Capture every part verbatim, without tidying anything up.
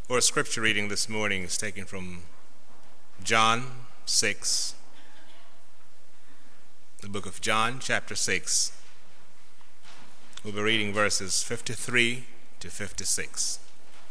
Our scripture reading this morning is taken from John six, the book of John, chapter six. We'll be reading verses fifty-three to fifty-six.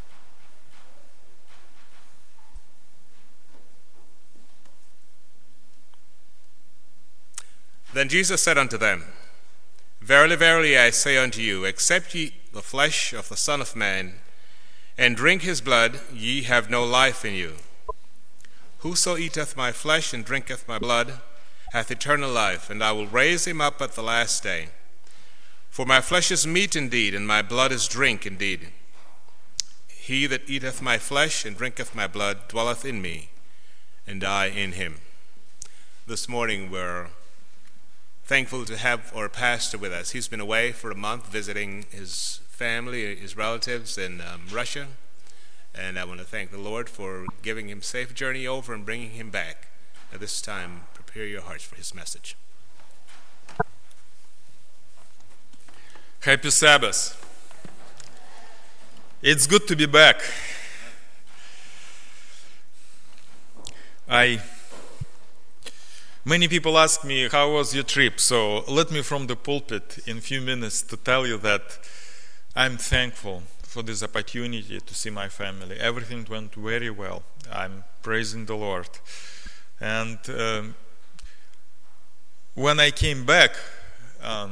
Then Jesus said unto them, Verily, verily, I say unto you, except ye eat the flesh of the Son of Man, and drink his blood, ye have no life in you. Whoso eateth my flesh and drinketh my blood hath eternal life, and I will raise him up at the last day. For my flesh is meat indeed, and my blood is drink indeed. He that eateth my flesh and drinketh my blood dwelleth in me, and I in him. This morning we're thankful to have our pastor with us. He's been away for a month visiting his family, his relatives in um, Russia, and I want to thank the Lord for giving him safe journey over and bringing him back. At this time, prepare your hearts for his message. Happy Sabbath. It's good to be back. I Many people ask me, how was your trip? So let me from the pulpit in a few minutes to tell you that I'm thankful for this opportunity to see my family. Everything went very well. I'm praising the Lord. And um, when I came back, um,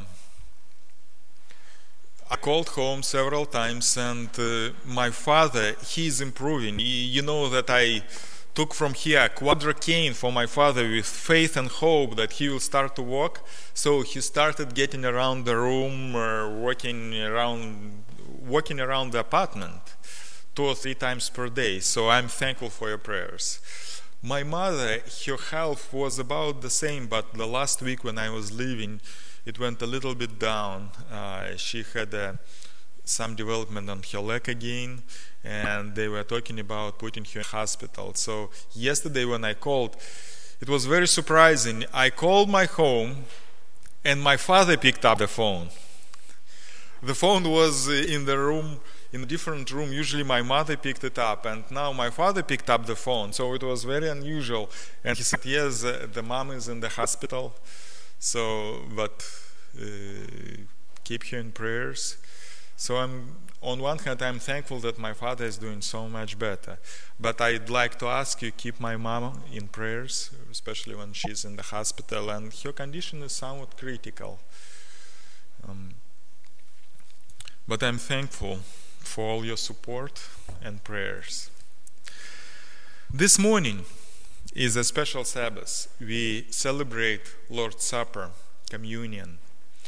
I called home several times, and uh, my father, he's improving. He, you know that I took from here a quadra cane for my father with faith and hope that he will start to walk. So he started getting around the room, uh, walking around, walking around the apartment two or three times per day. So I'm thankful for your prayers. My mother, her health was about the same, but the last week when I was leaving, it went a little bit down. Uh, she had uh, some development on her leg again, and they were talking about putting her in hospital. So yesterday when I called, it was very surprising. I called my home, and my father picked up the phone. The phone was in the room, in a different room. Usually my mother picked it up, and now my father picked up the phone. So it was very unusual. And he said, yes, uh, the mom is in the hospital, so but uh, keep her in prayers. So I'm, on one hand, I'm thankful that my father is doing so much better. But I'd like to ask you, keep my mom in prayers, especially when she's in the hospital, and her condition is somewhat critical. Um, but I'm thankful for all your support and prayers. This morning is a special Sabbath. We celebrate Lord's Supper, communion.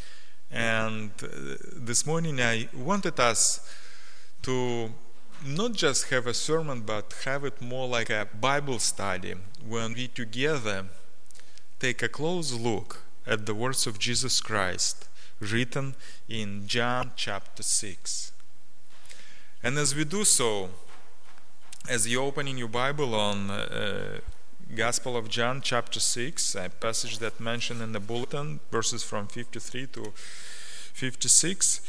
And uh, this morning I wanted us to not just have a sermon, but have it more like a Bible study, when we together take a close look at the words of Jesus Christ written in John chapter six. And as we do so, as you open in your Bible on uh, Gospel of John chapter six, a passage that mentioned in the bulletin, verses from fifty-three to fifty-six,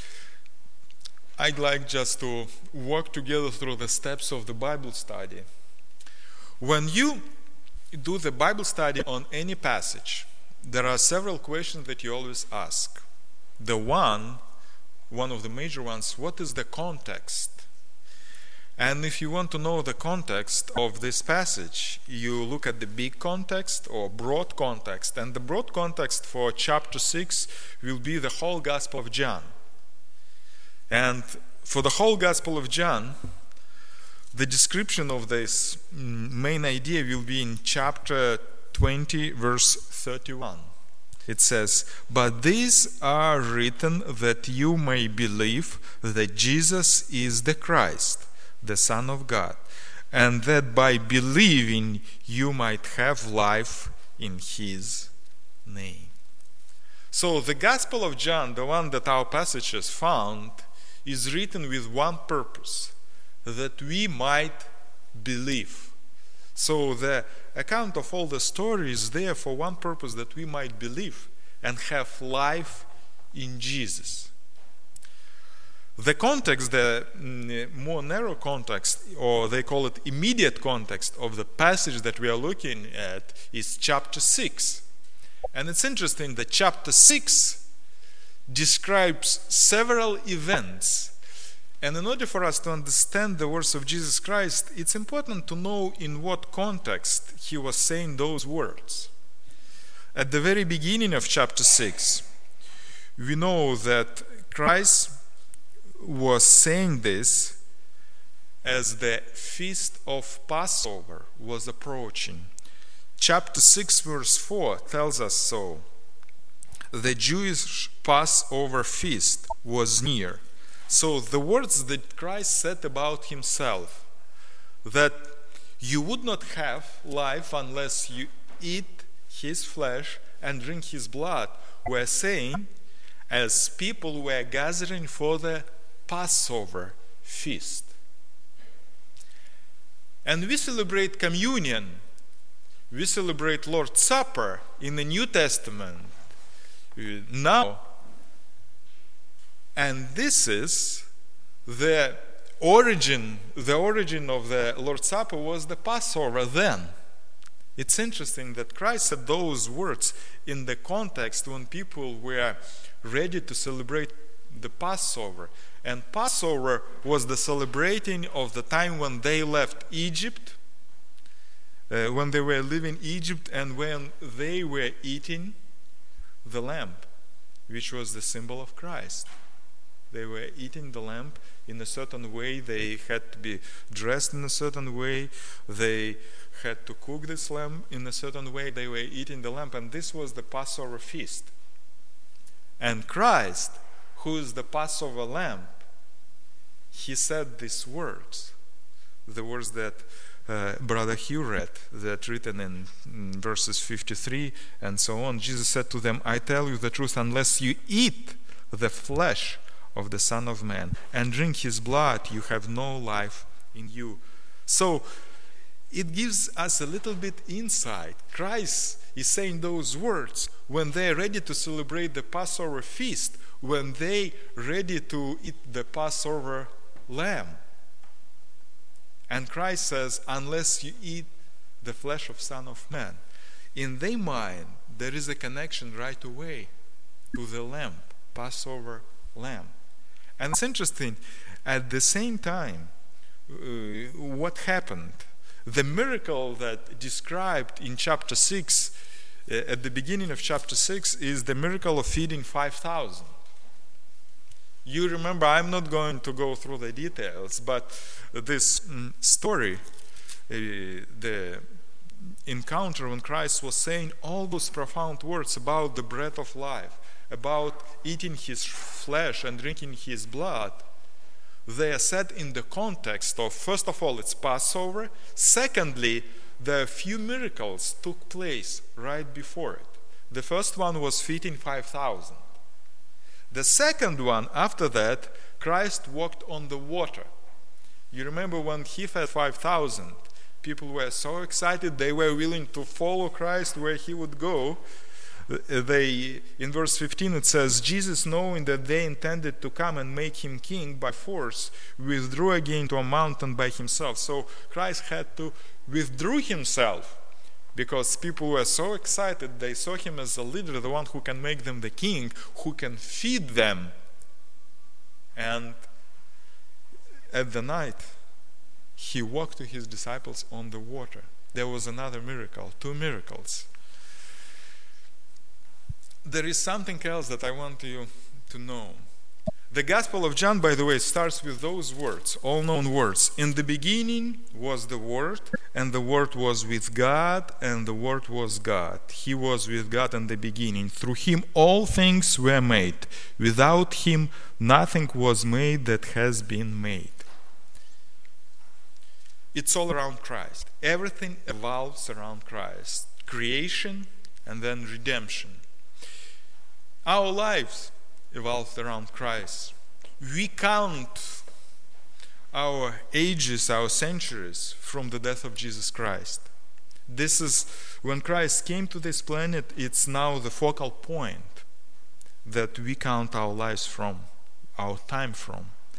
I'd like just to walk together through the steps of the Bible study. When you do the Bible study on any passage, there are several questions that you always ask. The one, one of the major ones, what is the context? And if you want to know the context of this passage, you look at the big context or broad context. And the broad context for chapter six will be the whole Gospel of John. And for the whole Gospel of John, the description of this main idea will be in chapter twenty, verse thirty-one. It says, "But these are written that you may believe that Jesus is the Christ, the Son of God, and that by believing you might have life in his name." So the Gospel of John, the one that our passage has found, is written with one purpose, that we might believe. So the account of all the story is there for one purpose, that we might believe and have life in Jesus. The context, the mm, more narrow context, or they call it immediate context of the passage that we are looking at is chapter six. And it's interesting that chapter six describes several events. And in order for us to understand the words of Jesus Christ, it's important to know in what context he was saying those words. At the very beginning of chapter six, we know that Christ was saying this as the feast of Passover was approaching. Chapter six verse four tells us so. The Jewish Passover feast was near. So the words that Christ said about himself, that you would not have life unless you eat his flesh and drink his blood, were saying as people were gathering for the Passover feast. And we celebrate communion, we celebrate Lord's Supper in the New Testament now, and this is the origin, the origin of the Lord's Supper was the Passover then. It's interesting that Christ said those words in the context when people were ready to celebrate the Passover. And Passover was the celebrating of the time when they left Egypt, uh, when they were leaving Egypt, and when they were eating the lamb, which was the symbol of Christ. They were eating the lamb in a certain way. They had to be dressed in a certain way. They had to cook this lamb in a certain way. They were eating the lamb, and this was the Passover feast. And Christ, who is the Passover lamb, he said these words, the words that uh, Brother Hugh read, that written in, in verses fifty-three and so on. Jesus said to them, I tell you the truth, unless you eat the flesh of the Son of Man and drink his blood, you have no life in you. So it gives us a little bit insight. Christ is saying those words when they're ready to celebrate the Passover feast, when they ready to eat the Passover lamb. And Christ says, unless you eat the flesh of Son of Man. In their mind, there is a connection right away to the lamb, Passover lamb. And it's interesting, at the same time, uh, what happened? The miracle that described in chapter six, uh, at the beginning of chapter six, is the miracle of feeding five thousand. You remember, I'm not going to go through the details, but this mm, story, uh, the encounter when Christ was saying all those profound words about the bread of life, about eating his flesh and drinking his blood, they are said in the context of, first of all, it's Passover. Secondly, the few miracles took place right before it. The first one was feeding five thousand. The second one, after that, Christ walked on the water. You remember when he fed five thousand, people were so excited, they were willing to follow Christ where he would go. They, in verse fifteen it says, Jesus, knowing that they intended to come and make him king by force, withdrew again to a mountain by himself. So Christ had to withdraw himself because people were so excited. They saw him as a leader, the one who can make them the king, who can feed them. And at the night, he walked to his disciples on the water. There was another miracle, two miracles. There is something else that I want you to know. The Gospel of John, by the way, starts with those words, all known words. In the beginning was the Word, and the Word was with God, and the Word was God. He was with God in the beginning. Through him all things were made. Without him nothing was made that has been made. It's all around Christ. Everything evolves around Christ. Creation and then redemption. Our lives evolved around Christ. We count our ages, our centuries from the death of Jesus Christ. This is, when Christ came to this planet, it's now the focal point that we count our lives from, our time from.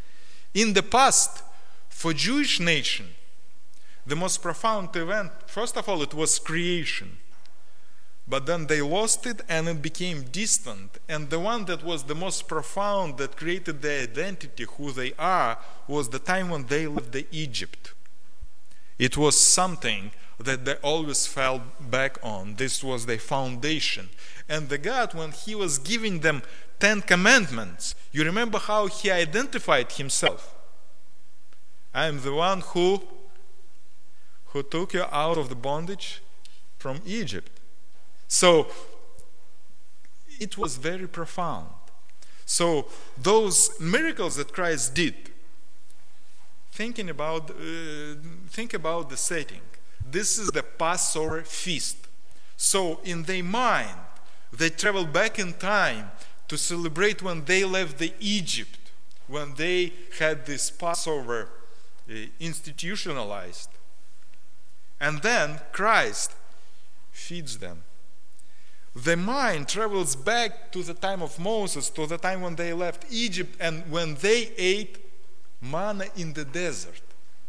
In the past, for Jewish nation, the most profound event, first of all, it was creation. But then they lost it and it became distant. And the one that was the most profound, that created their identity, who they are, was the time when they left the Egypt. It was something that they always fell back on. This was their foundation. And the God, when he was giving them Ten Commandments, you remember how he identified himself? I am the one who, who took you out of the bondage from Egypt. So it was very profound. So those miracles that Christ did, thinking about, uh, think about the setting. This is the Passover feast. So in their mind, they travel back in time to celebrate when they left the Egypt, when they had this Passover uh, institutionalized. And then Christ feeds them. The mind travels back to the time of Moses, to the time when they left Egypt and when they ate manna in the desert.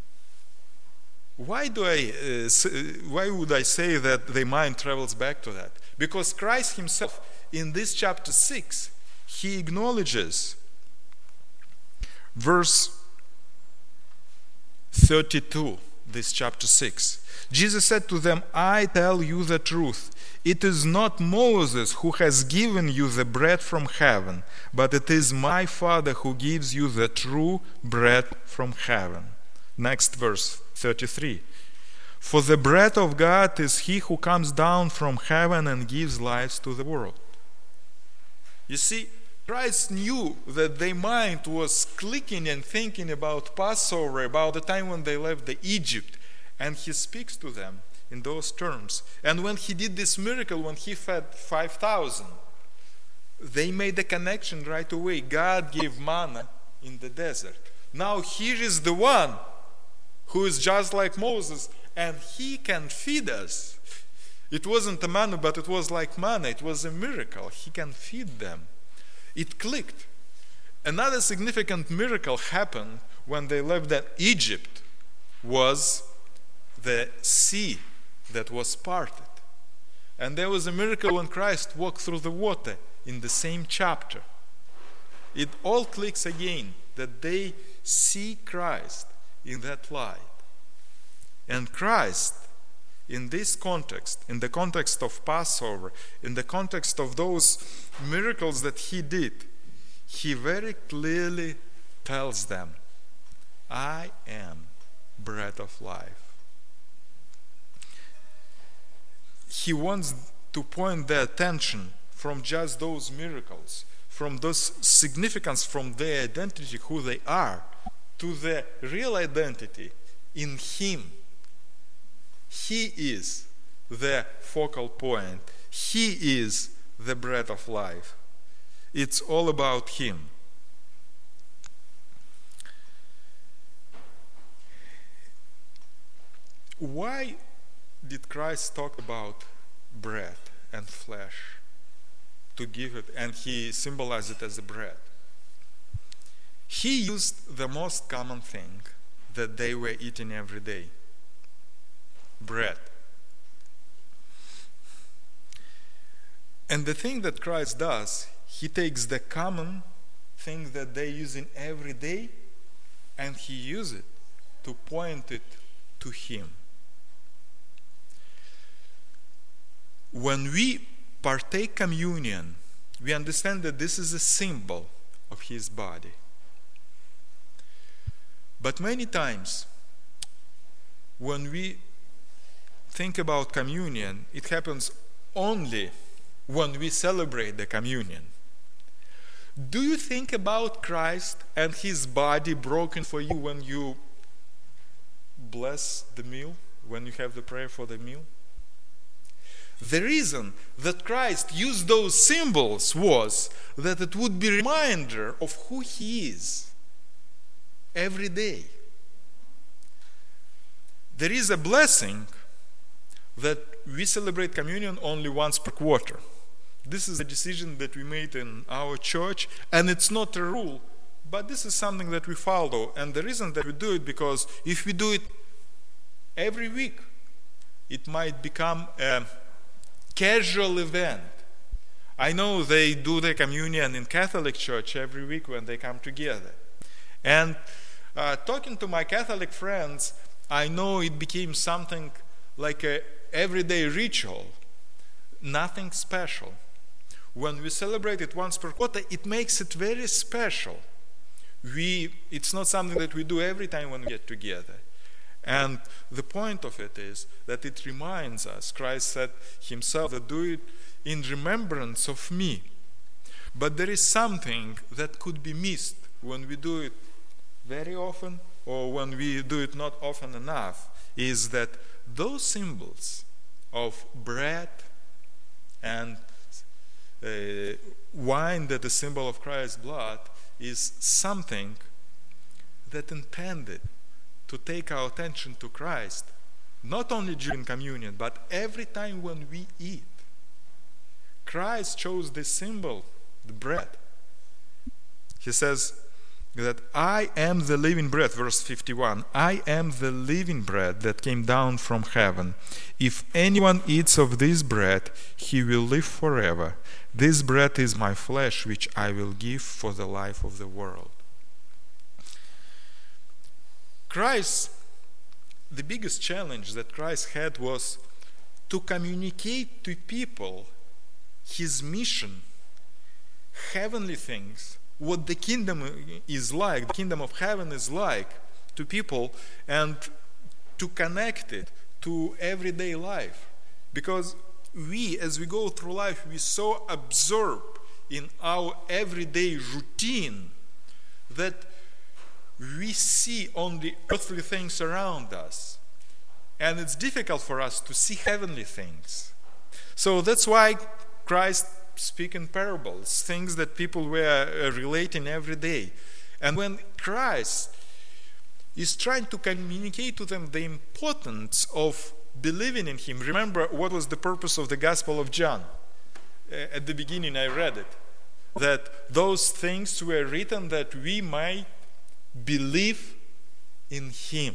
Why do I? Uh, say, why would I say that the mind travels back to that? Because Christ himself, in this chapter six, he acknowledges verse thirty-two, this chapter six. Jesus said to them, I tell you the truth. It is not Moses who has given you the bread from heaven, but it is my Father who gives you the true bread from heaven. Next verse, thirty-three. For the bread of God is he who comes down from heaven and gives life to the world. You see, Christ knew that their mind was clicking and thinking about Passover, about the time when they left the Egypt, and he speaks to them in those terms. And when he did this miracle, when he fed five thousand, they made a connection right away. God gave manna in the desert. Now here is the one who is just like Moses, and he can feed us. It wasn't a manna, but it was like manna. It was a miracle. He can feed them. It clicked. Another significant miracle happened when they left that Egypt was the sea that was parted. And there was a miracle when Christ walked through the water in the same chapter. It all clicks again, that they see Christ in that light. And Christ, in this context, in the context of Passover, in the context of those miracles that he did, he very clearly tells them, I am bread of life. He wants to point their attention from just those miracles, from those significance, from their identity, who they are, to the real identity in him. He is the focal point. He is the bread of life. It's all about him. Why did Christ talk about bread and flesh to give it, and he symbolized it as a bread? He used the most common thing that they were eating every day: bread. And the thing that Christ does, he takes the common thing that they use in every day and he uses it to point it to him. When we partake communion, we understand that this is a symbol of his body. But many times, when we think about communion, it happens only when we celebrate the communion. Do you think about Christ and his body broken for you when you bless the meal, when you have the prayer for the meal? The reason that Christ used those symbols was that it would be a reminder of who he is every day. There is a blessing that we celebrate communion only once per quarter. This is a decision that we made in our church, and it's not a rule but this is something that we follow. And the reason that we do it, because if we do it every week, it might become a casual event. I know they do the communion in Catholic Church every week when they come together. And uh, talking to my Catholic friends, I know it became something like a everyday ritual, nothing special. When we celebrate it once per quarter, it makes it very special. We, it's not something that we do every time when we get together. And the point of it is that it reminds us, Christ said himself, that do it in remembrance of me. But there is something that could be missed when we do it very often, or when we do it not often enough, is that those symbols of bread and uh, wine that is a symbol of Christ's blood is something that intended to take our attention to Christ, not only during communion, but every time when we eat. Christ chose this symbol, the bread. He says that I am the living bread, verse fifty-one. I am the living bread that came down from heaven. If anyone eats of this bread, he will live forever. This bread is my flesh, which I will give for the life of the world. Christ, the biggest challenge that Christ had was to communicate to people his mission, heavenly things, what the kingdom is like, the kingdom of heaven is like to people, and to connect it to everyday life. Because we, as we go through life, we so absorbed in our everyday routine that we see only earthly things around us. And it's difficult for us to see heavenly things. So that's why Christ speaks in parables, things that people were relating every day. And when Christ is trying to communicate to them the importance of believing in him, remember what was the purpose of the Gospel of John? Uh, at the beginning I read it, that those things were written that we might believe in him.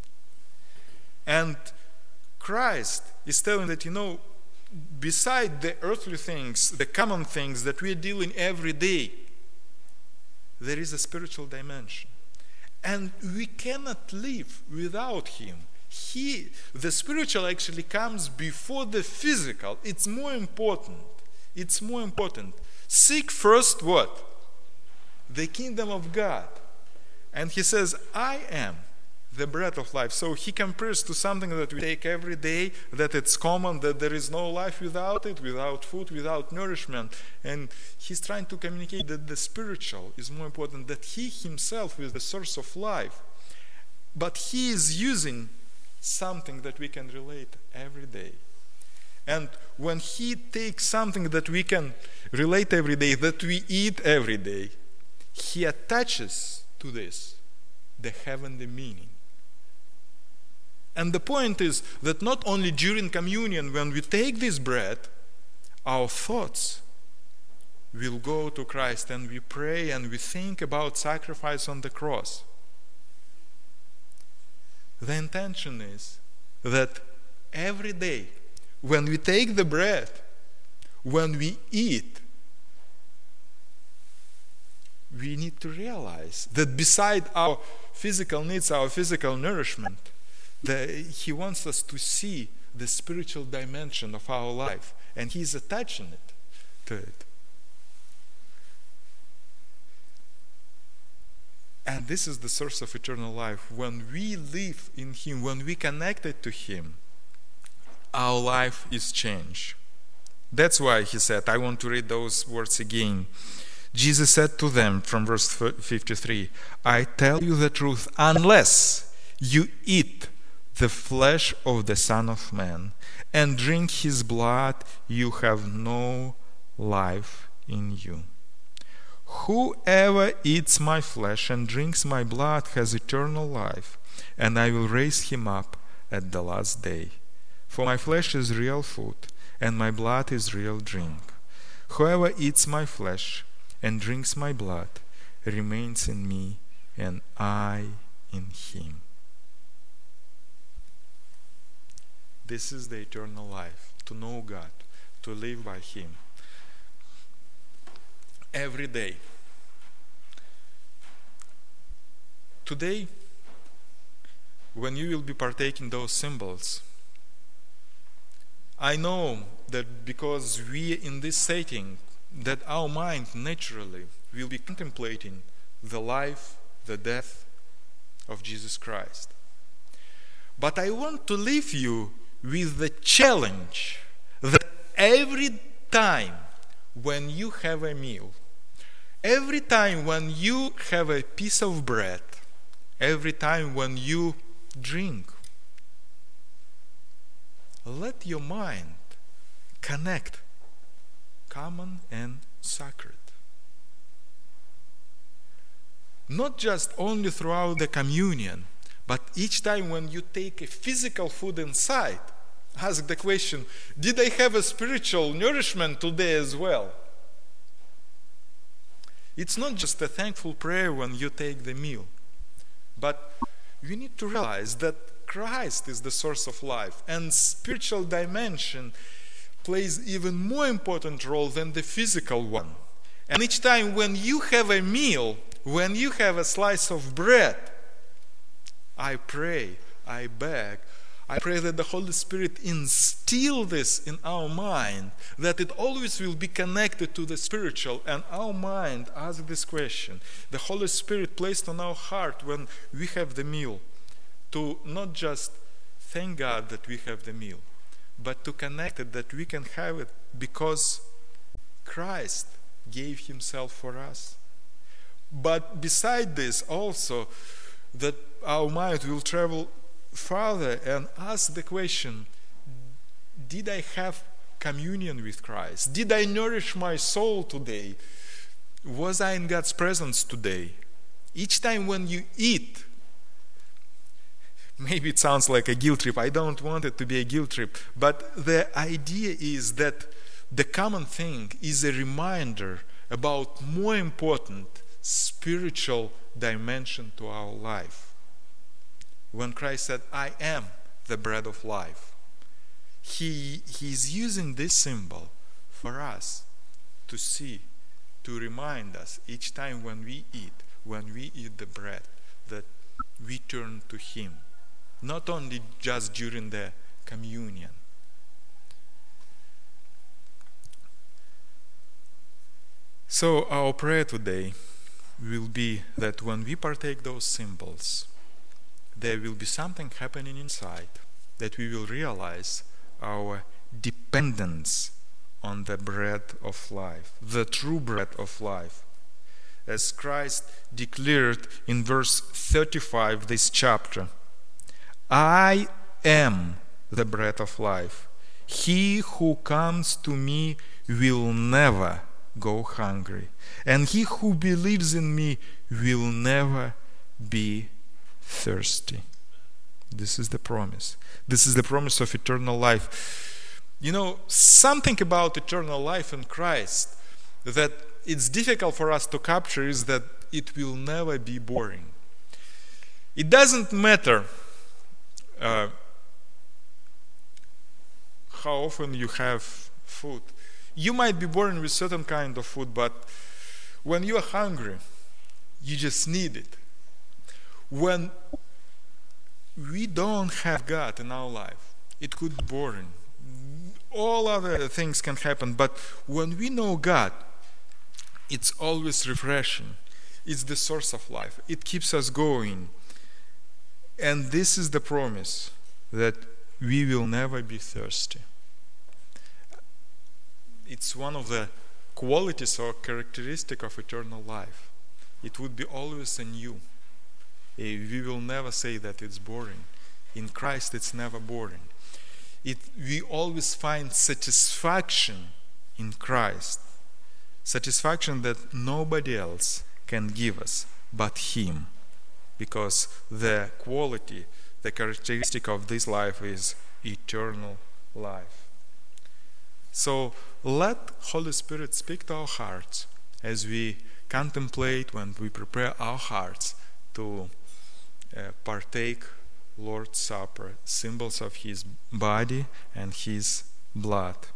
And Christ is telling that, you know, beside the earthly things, the common things that we are dealing every day, there is a spiritual dimension. And we cannot live without him. He, the spiritual actually comes before the physical. It's more important. It's more important. Seek first what? The kingdom of God. And he says, I am the bread of life. So he compares to something that we take every day, that it's common, that there is no life without it, without food, without nourishment. And he's trying to communicate that the spiritual is more important, that he himself is the source of life. But he is using something that we can relate every day. And when he takes something that we can relate every day, that we eat every day, he attaches to this the heavenly meaning. And the point is that not only during communion, when we take this bread, our thoughts will go to Christ, and we pray and we think about sacrifice on the cross. The intention is that every day, when we take the bread, when we eat, we need to realize that beside our physical needs, our physical nourishment, the, he wants us to see the spiritual dimension of our life, and he's attaching it to it. And this is the source of eternal life. When we live in him, when we connected to him, our life is changed. That's why he said, I want to read those words again. Jesus said to them from verse fifty-three, I tell you the truth, unless you eat the flesh of the Son of Man and drink his blood, you have no life in you. Whoever eats my flesh and drinks my blood has eternal life, and I will raise him up at the last day. For my flesh is real food, and my blood is real drink. Whoever eats my flesh and drinks my blood remains in me and I in him. This is the eternal life, to know God, to live by him. Every day. Today, when you will be partaking those symbols, I know that because we in this setting, that our mind naturally will be contemplating the life, the death of Jesus Christ. But I want to leave you with the challenge that every time when you have a meal, every time when you have a piece of bread, every time when you drink, let your mind connect common and sacred. Not just only throughout the communion, but each time when you take a physical food inside, ask the question, did I have a spiritual nourishment today as well? It's not just a thankful prayer when you take the meal, but you need to realize that Christ is the source of life, and spiritual dimension plays even more important role than the physical one. And each time when you have a meal, when you have a slice of bread, I pray, I beg, I pray that the Holy Spirit instill this in our mind, that it always will be connected to the spiritual, and our mind ask this question. The Holy Spirit placed on our heart when we have the meal, to not just thank God that we have the meal, but to connect it, that we can have it because Christ gave himself for us. But beside this also, that our mind will travel further and ask the question, did I have communion with Christ? Did I nourish my soul today? Was I in God's presence today? Each time when you eat, maybe it sounds like a guilt trip. I don't want it to be a guilt trip. But the idea is that the common thing is a reminder about more important spiritual dimension to our life. When Christ said, I am the bread of life, he, he is using this symbol for us to see, to remind us each time when we eat, when we eat the bread, that we turn to him. Not only just during the communion. So our prayer today will be that when we partake those symbols, there will be something happening inside, that we will realize our dependence on the bread of life, the true bread of life. As Christ declared in verse thirty-five, this chapter, I am the bread of life. He who comes to me will never go hungry, and he who believes in me will never be thirsty. This is the promise. This is the promise of eternal life. You know, something about eternal life in Christ that it's difficult for us to capture is that it will never be boring. It doesn't matter uh, how often you have food. You might be born with certain kind of food, but when you are hungry, you just need it. When we don't have God in our life, it could be boring. All other things can happen, but when we know God, it's always refreshing. It's the source of life. It keeps us going. And this is the promise, that we will never be thirsty. It's one of the qualities or characteristic of eternal life. It would be always anew. We will never say that it's boring. In Christ, it's never boring. It, we always find satisfaction in Christ. Satisfaction that nobody else can give us but Him. Because the quality, the characteristic of this life is eternal life. So let Holy Spirit speak to our hearts as we contemplate, when we prepare our hearts to uh, partake Lord's Supper, symbols of His body and His blood.